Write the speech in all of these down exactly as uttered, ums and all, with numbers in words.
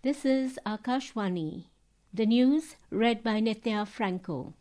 This is Akashvani. The news read by Nitya Franco.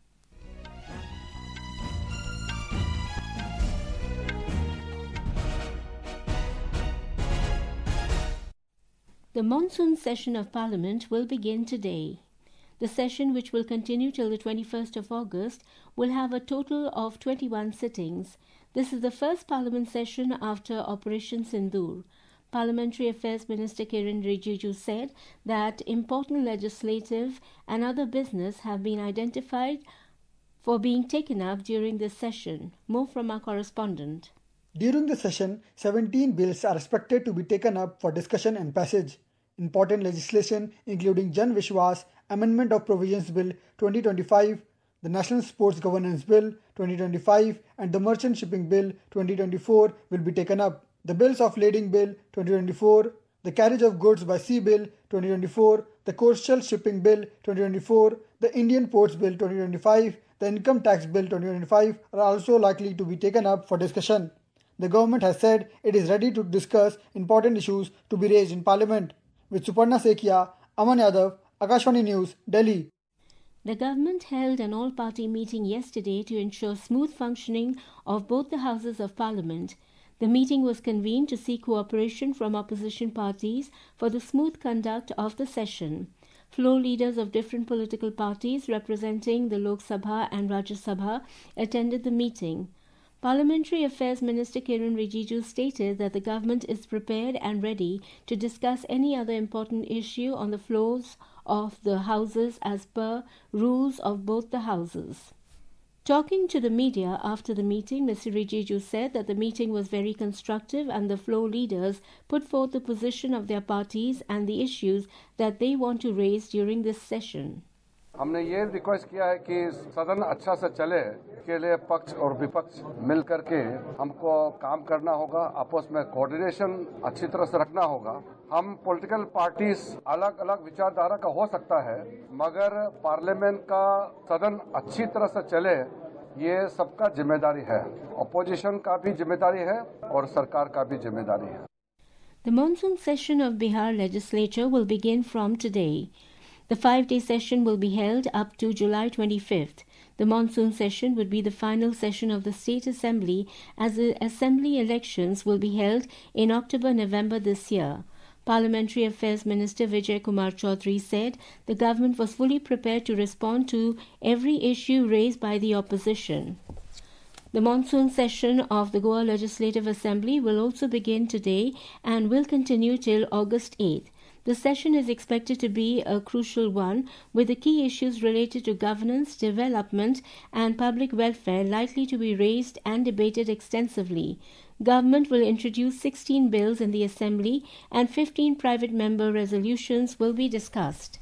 The monsoon session of Parliament will begin today. The session, which will continue till the twenty-first of August, will have a total of twenty-one sittings. This is the first Parliament session after Operation Sindoor. Parliamentary Affairs Minister Kiren Rijiju said that important legislative and other business have been identified for being taken up during this session. More from our correspondent. During the session, seventeen bills are expected to be taken up for discussion and passage. Important legislation including Jan Vishwas, Amendment of Provisions Bill twenty twenty-five, the National Sports Governance Bill twenty twenty-five and the Merchant Shipping Bill twenty twenty-four will be taken up. The Bills of Lading Bill twenty twenty-four, the Carriage of Goods by Sea Bill twenty twenty-four, the Coastal Shipping Bill twenty twenty-four, the Indian Ports Bill twenty twenty-five, the Income Tax Bill twenty twenty-five are also likely to be taken up for discussion. The government has said it is ready to discuss important issues to be raised in Parliament. With Suparna Sekia, Aman Yadav, Akashvani News, Delhi. The government held an all-party meeting yesterday to ensure smooth functioning of both the Houses of Parliament. The meeting was convened to seek cooperation from opposition parties for the smooth conduct of the session. Floor leaders of different political parties representing the Lok Sabha and Rajya Sabha attended the meeting. Parliamentary Affairs Minister Kiren Rijiju stated that the government is prepared and ready to discuss any other important issue on the floors of the Houses as per rules of both the Houses. Talking to the media after the meeting, Mister Rijiju said that the meeting was very constructive and the floor leaders put forth the position of their parties and the issues that they want to raise during this session. हमने ये request किया है कि सदन अच्छा से चले के लिए पक्ष और विपक्ष मिल करके हमको काम करना होगा, आपस में कोऑर्डिनेशन अच्छी तरह से रखना होगा। हम पॉलिटिकल पार्टीज अलग अलग विचारधारा का हो सकता है, मगर पार्लियामेंट का सदन अच्छी तरह से चले ये सबका जिम्मेदारी है। अपोजिशन का भी जिम्मेदारी है और सरकार का भी जिम्मेदारी है। The monsoon session of Bihar legislature will begin from today. The five-day session will be held up to July twenty-fifth. The monsoon session would be the final session of the State Assembly, as the Assembly elections will be held in October-November this year. Parliamentary Affairs Minister Vijay Kumar Chaudhary said the government was fully prepared to respond to every issue raised by the opposition. The monsoon session of the Goa Legislative Assembly will also begin today and will continue till August eighth. The session is expected to be a crucial one, with the key issues related to governance, development and public welfare likely to be raised and debated extensively. Government will introduce sixteen bills in the Assembly and fifteen private member resolutions will be discussed.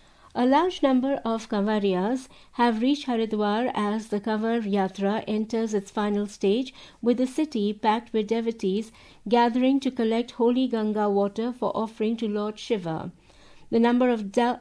A large number of Kanwariyas have reached Haridwar as the Kanwar Yatra enters its final stage, with the city packed with devotees gathering to collect holy Ganga water for offering to Lord Shiva. The number of da-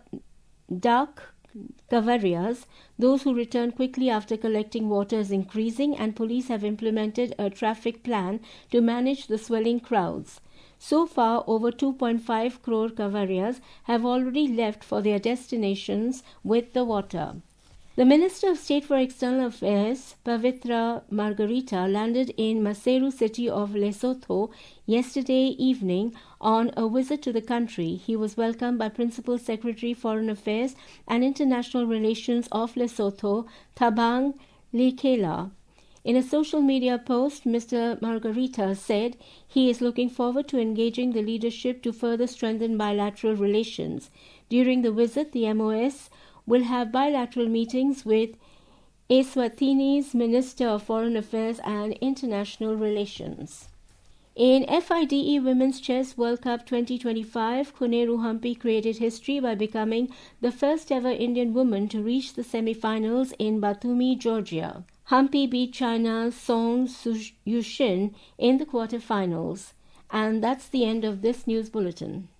dark Kanwariyas, those who return quickly after collecting water, is increasing, and police have implemented a traffic plan to manage the swelling crowds. So far, over two point five crore Kanwariyas have already left for their destinations with the water. The Minister of State for External Affairs, Pavitra Margarita, landed in Maseru city of Lesotho yesterday evening on a visit to the country. He was welcomed by Principal Secretary Foreign Affairs and International Relations of Lesotho, Thabang Lekela. In a social media post, Mister Margarita said he is looking forward to engaging the leadership to further strengthen bilateral relations. During the visit, the M O S will have bilateral meetings with Eswatini's Minister of Foreign Affairs and International Relations. In F I D E Women's Chess World Cup twenty twenty-five, Kuneru Hampi created history by becoming the first ever Indian woman to reach the semi-finals in Batumi, Georgia. Hampi beat China's Song Yushin in the quarter-finals. And that's the end of this news bulletin.